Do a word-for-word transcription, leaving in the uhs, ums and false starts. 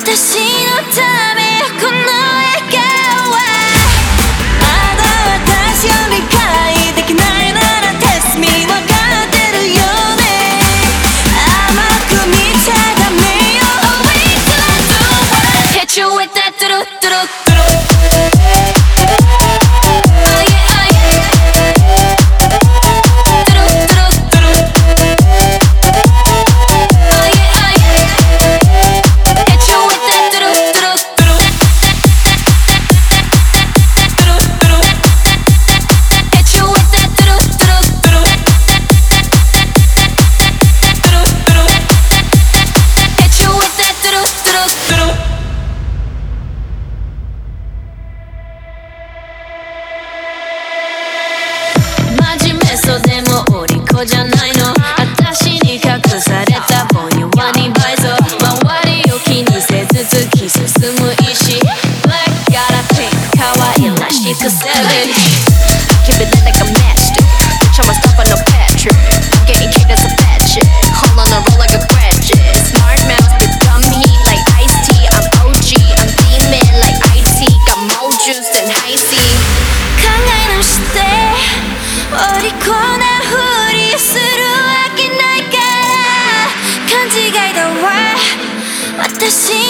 私のためよこの笑顔はまだ私を理解できないなら Test me 分かってるよね甘く見ちゃダメよ Wait till I do it Hit you with that トゥルットゥルットゥルでもお利口じゃないの私に隠されたぼん弱に倍増周りを気にせず突き進む意志 Black got a pink 可愛らしく Savage Keep it lit like a matchstick Bitch I'm a stop on no Patrick I'm getting kicked as a fat chick Hold on a roll like a graduate Smart mouth spits dumb heat like iced tea I'm O G I'm demon like I T Got more juice than high C考え直してお利口なふりするわけないから勘違いだわ私